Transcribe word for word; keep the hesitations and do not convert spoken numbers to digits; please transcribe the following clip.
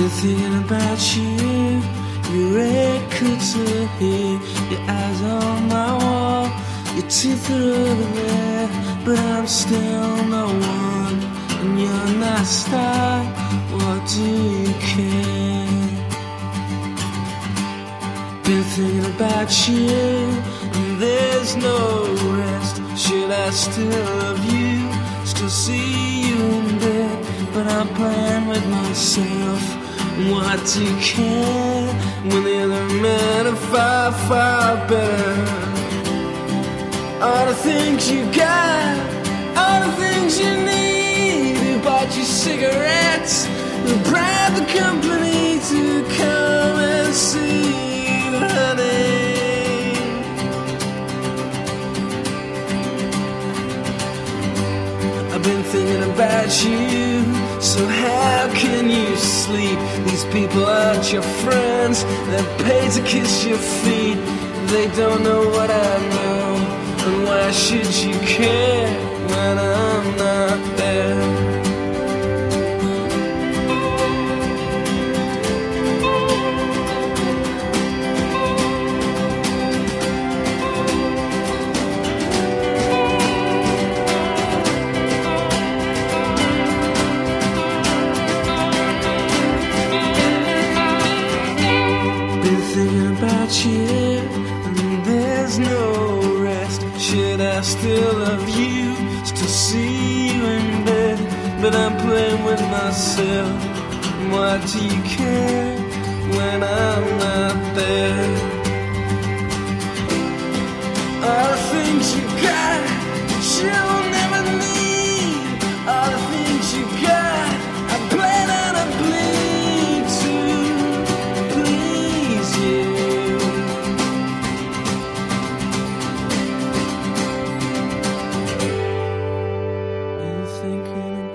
thinking about you. Your red curtain here, your eyes on my wall, your teeth are over there, but I'm still no one, and you're not a star. What do you care? Been thinking about you, and there's no rest. Should I still love you, still see you in bed, but I'm playing with myself. What do you care when the other men are far, far better? All the things you got, all the things you need. Who bought you cigarettes? Who bribed the company to come and see you, honey? I've been thinking about you. So how can you sleep? These people aren't your friends. They're paid to kiss your feet. They don't know what I know. And why should you care when I'm not there? Thinking about you, and there's no rest. Should I still love you, still see you in bed, but I'm playing with myself. Why do you care when I'm not there? All the things you got, you'll never need. All the things you got, I plan on a bleed to please you. Been thinking